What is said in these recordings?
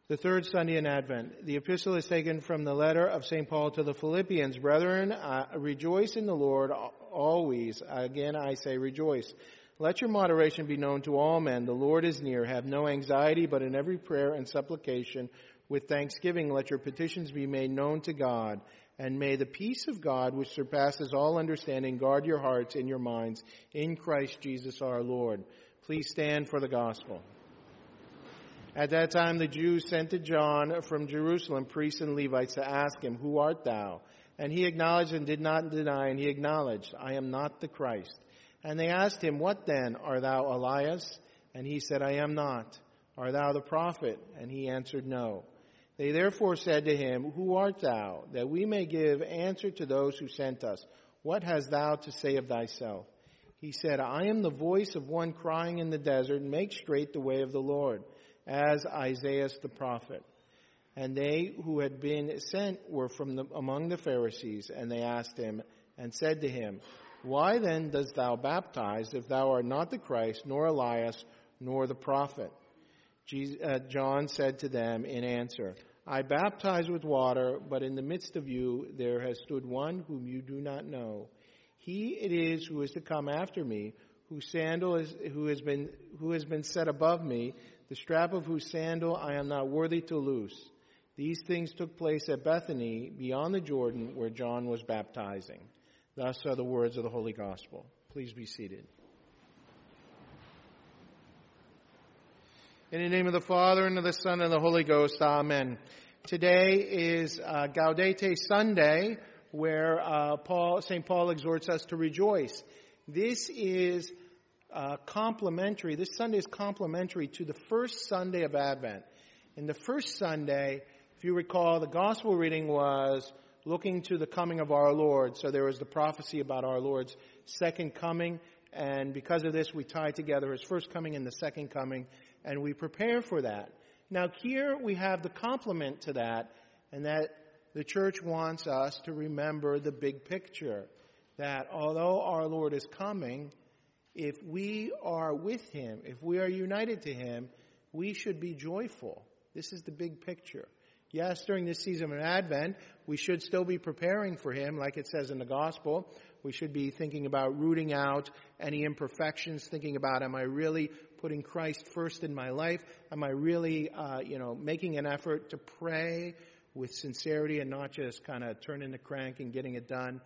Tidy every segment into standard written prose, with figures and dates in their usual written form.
The third Sunday in Advent. The epistle is taken from the letter of St. Paul to the Philippians. Brethren, rejoice in the Lord always. Again, I say rejoice. Let your moderation be known to all men. The Lord is near. Have no anxiety, but in every prayer and supplication with thanksgiving, let your petitions be made known to God. And may the peace of God, which surpasses all understanding, guard your hearts and your minds in Christ Jesus our Lord. Please stand for the gospel. At that time the Jews sent to John from Jerusalem priests and Levites to ask him, Who art thou? And he acknowledged and did not deny, and he acknowledged, I am not the Christ. And they asked him, What then? Art thou Elias? And he said, I am not. Art thou the prophet? And he answered, No. They therefore said to him, Who art thou? That we may give answer to those who sent us. What hast thou to say of thyself? He said, I am the voice of one crying in the desert, Make straight the way of the Lord, as Isaiah the prophet. And they who had been sent were from among the Pharisees, and they asked him and said to him, Why then dost thou baptize, if thou art not the Christ, nor Elias, nor the prophet? John said to them in answer, I baptize with water, but in the midst of you there has stood one whom you do not know. He it is who is to come after me, who has been set above me, the strap of whose sandal I am not worthy to loose. These things took place at Bethany, beyond the Jordan, where John was baptizing. Thus are the words of the Holy Gospel. Please be seated. In the name of the Father, and of the Son, and of the Holy Ghost, Amen. Today is Gaudete Sunday, where St. Paul exhorts us to rejoice. This is complementary. This Sunday is complementary to the first Sunday of Advent. In the first Sunday, if you recall, the gospel reading was looking to the coming of our Lord. So there was the prophecy about our Lord's second coming. And because of this, we tie together his first coming and the second coming, and we prepare for that. Now here we have the complement to that, and that the church wants us to remember the big picture. That although our Lord is coming, if we are with him, if we are united to him, we should be joyful. This is the big picture. Yes, during this season of Advent, we should still be preparing for him, like it says in the gospel. We should be thinking about rooting out any imperfections, thinking about, am I really putting Christ first in my life? Am I really, making an effort to pray with sincerity and not just kind of turning the crank and getting it done?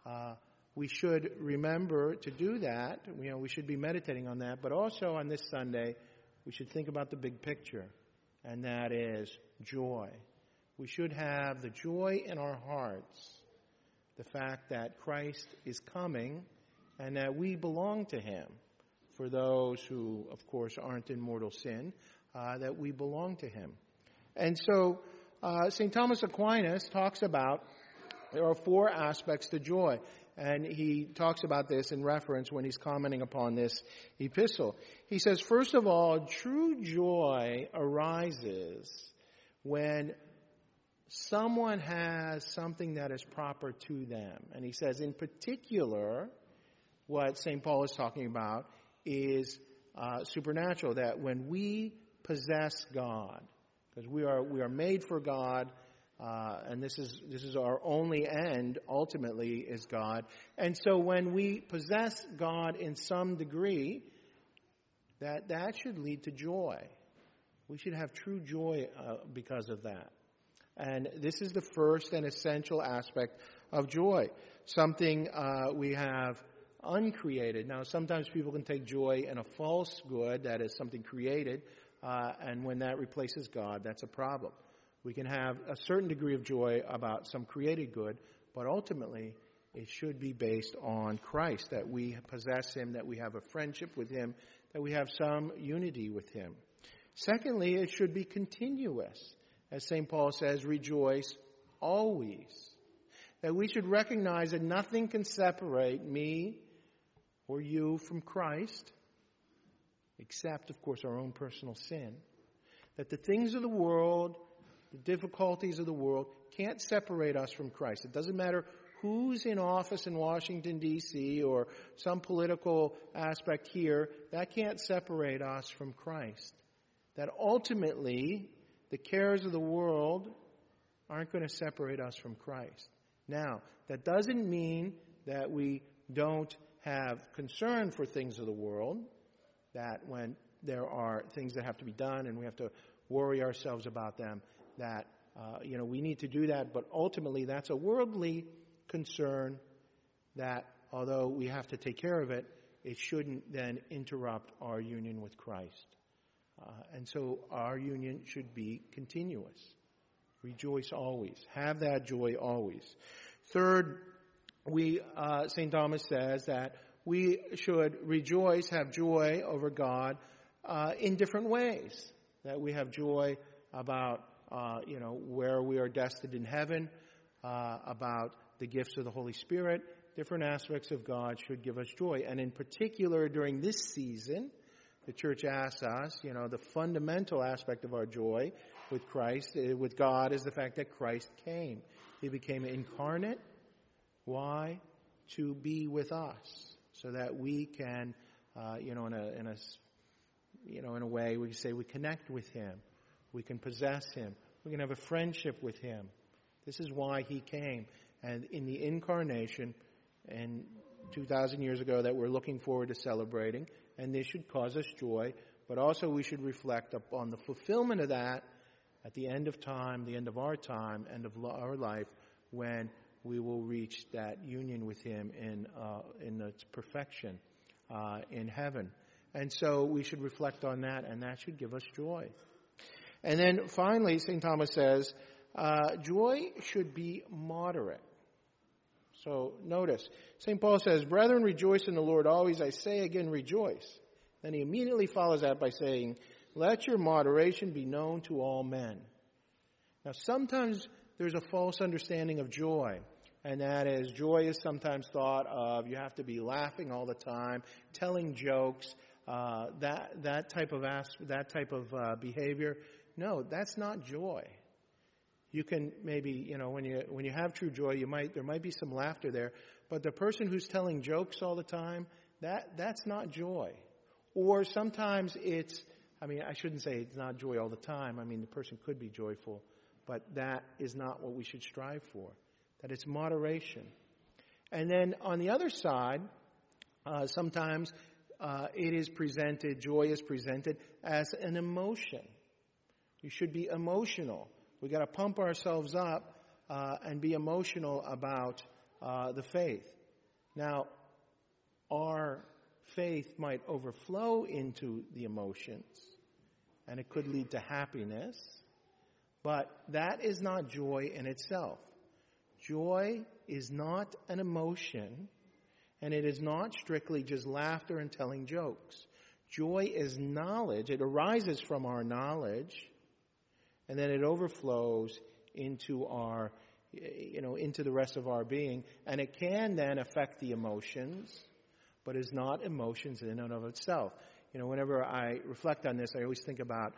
We should remember to do that. We should be meditating on that. But also on this Sunday, we should think about the big picture, and that is joy. We should have the joy in our hearts, the fact that Christ is coming and that we belong to him. For those who, of course, aren't in mortal sin, that we belong to him. And so St. Thomas Aquinas talks about there are 4 aspects to joy. And he talks about this in reference when he's commenting upon this epistle. He says, first of all, true joy arises when someone has something that is proper to them. And he says, in particular, what St. Paul is talking about is supernatural, that when we possess God, because we are made for God, and this is our only end, ultimately, is God. And so when we possess God in some degree, that should lead to joy. We should have true joy because of that. And this is the first and essential aspect of joy. Something we have uncreated. Now, sometimes people can take joy in a false good, that is something created, and when that replaces God, that's a problem. We can have a certain degree of joy about some created good, but ultimately it should be based on Christ, that we possess him, that we have a friendship with him, that we have some unity with him. Secondly, it should be continuous. As St. Paul says, rejoice always. That we should recognize that nothing can separate me or you from Christ, except, of course, our own personal sin. That the things of the world, the difficulties of the world, can't separate us from Christ. It doesn't matter who's in office in Washington, D.C., or some political aspect here, that can't separate us from Christ. That ultimately, the cares of the world aren't going to separate us from Christ. Now, that doesn't mean that we don't have concern for things of the world, that when there are things that have to be done and we have to worry ourselves about them, that we need to do that, but ultimately that's a worldly concern that, although we have to take care of it, it shouldn't then interrupt our union with Christ. And so our union should be continuous. Rejoice always. Have that joy always. Third, St. Thomas says that we should rejoice, have joy over God in different ways. That we have joy about, where we are destined in heaven, about the gifts of the Holy Spirit. Different aspects of God should give us joy. And in particular, during this season, the church asks us, the fundamental aspect of our joy with Christ, with God, is the fact that Christ came. He became incarnate. Why? To be with us, so that we can, in a way, we can say we connect with Him. We can possess Him. We can have a friendship with Him. This is why He came. And in the incarnation, and 2,000 years ago, that we're looking forward to celebrating, and this should cause us joy, but also we should reflect upon the fulfillment of that at the end of time, the end of our time, end of our life, when we will reach that union with Him in its perfection in heaven. And so we should reflect on that, and that should give us joy. And then finally, St. Thomas says, joy should be moderate. So notice, St. Paul says, "Brethren, rejoice in the Lord always. I say again, rejoice." Then he immediately follows that by saying, "Let your moderation be known to all men." Now sometimes there's a false understanding of joy. And that is, joy is sometimes thought of, you have to be laughing all the time, telling jokes, that type of behavior. No, that's not joy. You can maybe, when you have true joy, there might be some laughter there, but the person who's telling jokes all the time, that's not joy. Or sometimes I shouldn't say it's not joy all the time. The person could be joyful, but that is not what we should strive for. That it's moderation. And then on the other side, sometimes joy is presented as an emotion. You should be emotional. We've got to pump ourselves up and be emotional about the faith. Now, our faith might overflow into the emotions, and it could lead to happiness, but that is not joy in itself. Joy is not an emotion, and it is not strictly just laughter and telling jokes. Joy is knowledge. It arises from our knowledge, and then it overflows into into the rest of our being, and it can then affect the emotions, but is not emotions in and of itself. Whenever I reflect on this, I always think about,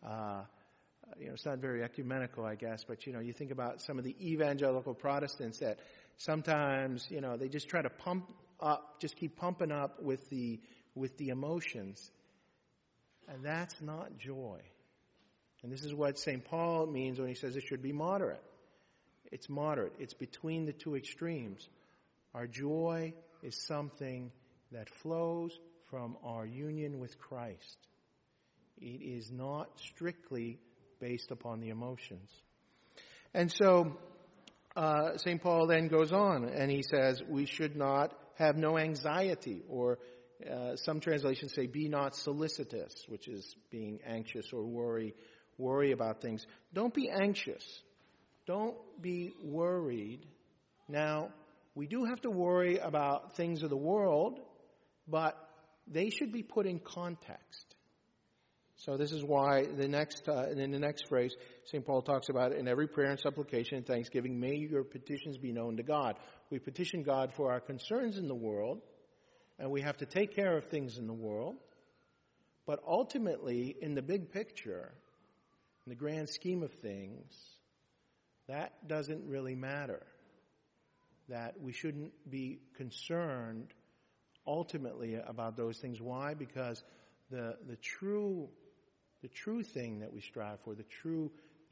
it's not very ecumenical, I guess, but you think about some of the evangelical Protestants that sometimes, they just try to pump up, just keep pumping up with the emotions, and that's not joy. And this is what St. Paul means when he says it should be moderate. It's moderate. It's between the two extremes. Our joy is something that flows from our union with Christ. It is not strictly based upon the emotions. And so St. Paul then goes on and he says we should not have no anxiety, or some translations say be not solicitous, which is being anxious or worry about things. Don't be anxious. Don't be worried. Now, we do have to worry about things of the world, but they should be put in context. So this is why in the next phrase, St. Paul talks about, in every prayer and supplication and thanksgiving, may your petitions be known to God. We petition God for our concerns in the world, and we have to take care of things in the world. But ultimately, in the big picture, in the grand scheme of things, that doesn't really matter. That we shouldn't be concerned ultimately about those things. Why? Because the true thing that we strive for, the true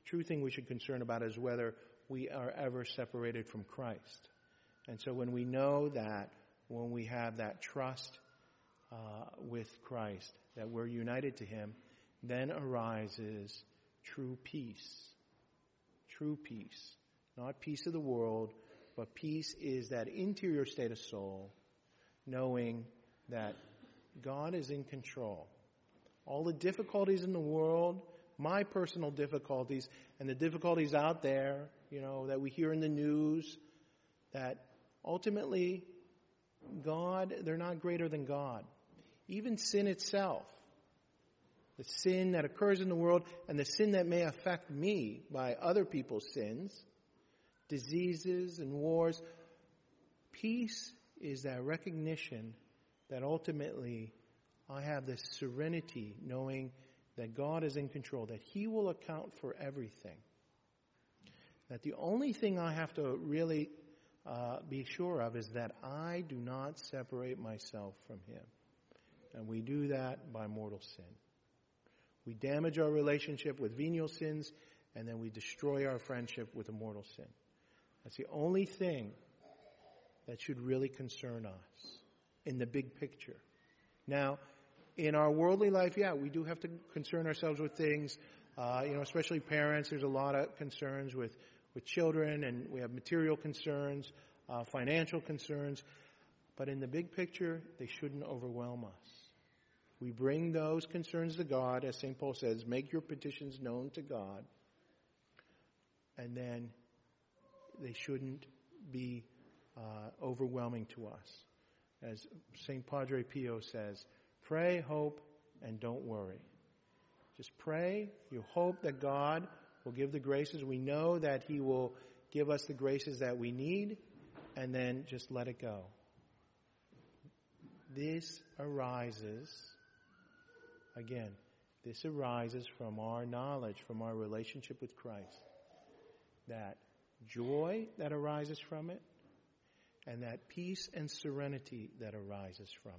true thing we should concern about is whether we are ever separated from Christ. And so when we know that, when we have that trust with Christ, that we're united to Him, then arises true peace. True peace. Not peace of the world, but peace is that interior state of soul, knowing that God is in control. All the difficulties in the world, my personal difficulties, and the difficulties out there, that we hear in the news, that ultimately God, they're not greater than God. Even sin itself, the sin that occurs in the world and the sin that may affect me by other people's sins, diseases and wars, peace is that recognition that ultimately I have this serenity knowing that God is in control, that He will account for everything. That the only thing I have to really be sure of is that I do not separate myself from Him. And we do that by mortal sin. We damage our relationship with venial sins, and then we destroy our friendship with a mortal sin. That's the only thing that should really concern us in the big picture. Now, in our worldly life, we do have to concern ourselves with things, especially parents. There's a lot of concerns with children, and we have material concerns, financial concerns. But in the big picture, they shouldn't overwhelm us. We bring those concerns to God, as St. Paul says, make your petitions known to God. And then they shouldn't be overwhelming to us. As St. Padre Pio says, pray, hope, and don't worry. Just pray. You hope that God will give the graces. We know that He will give us the graces that we need, and then just let it go. This arises from our knowledge, from our relationship with Christ. That joy that arises from it, and that peace and serenity that arises from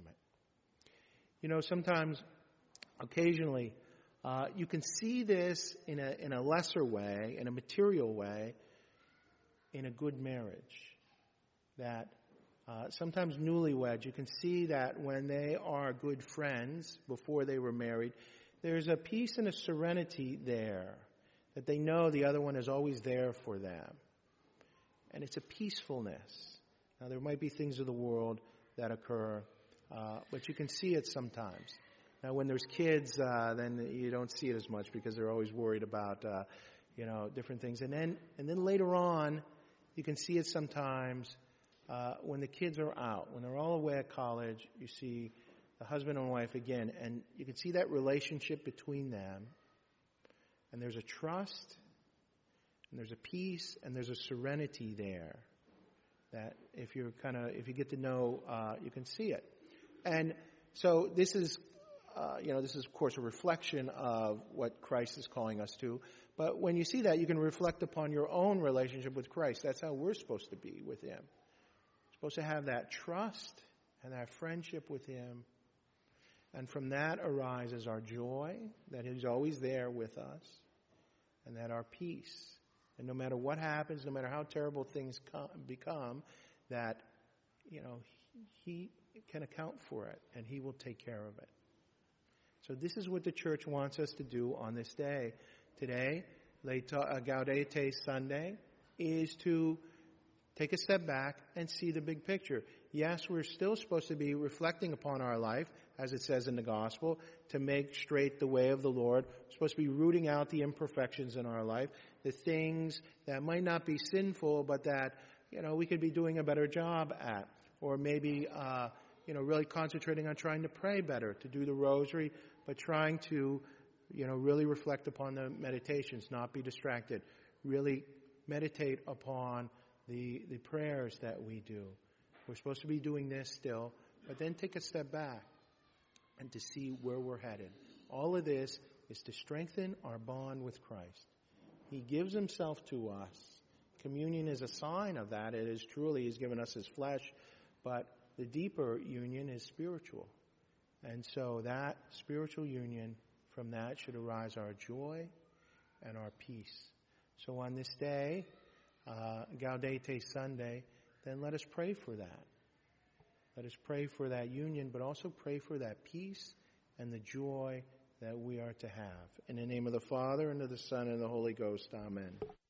it. Sometimes, occasionally, you can see this in a lesser way, in a material way, in a good marriage. That sometimes newlyweds, you can see that when they are good friends before they were married, there's a peace and a serenity there, that they know the other one is always there for them. And it's a peacefulness. Now, there might be things of the world that occur, but you can see it sometimes. Now, when there's kids, then you don't see it as much because they're always worried about, different things. And then later on, you can see it sometimes when the kids are out, when they're all away at college. You see the husband and wife again, and you can see that relationship between them. And there's a trust, and there's a peace, and there's a serenity there. That if you get to know, you can see it. And so this is of course a reflection of what Christ is calling us to. But when you see that, you can reflect upon your own relationship with Christ. That's how we're supposed to be with Him. We're supposed to have that trust and that friendship with Him. And from that arises our joy, that He's always there with us, and that our peace. And no matter what happens, no matter how terrible things become, that, He can account for it, and He will take care of it. So this is what the Church wants us to do on this day. Today, Gaudete Sunday, is to take a step back and see the big picture. Yes, we're still supposed to be reflecting upon our life, as it says in the Gospel, to make straight the way of the Lord. We're supposed to be rooting out the imperfections in our life, the things that might not be sinful, but that, we could be doing a better job at. Or maybe, really concentrating on trying to pray better, to do the rosary, but trying to, really reflect upon the meditations, not be distracted. Really meditate upon the prayers that we do. We're supposed to be doing this still, but then take a step back and to see where we're headed. All of this is to strengthen our bond with Christ. He gives Himself to us. Communion is a sign of that. It is truly He's given us His flesh, but the deeper union is spiritual. And so that spiritual union, from that should arise our joy and our peace. So on this day, Gaudete Sunday, then let us pray for that. Let us pray for that union, but also pray for that peace and the joy that we are to have. In the name of the Father, and of the Son, and of the Holy Ghost, amen.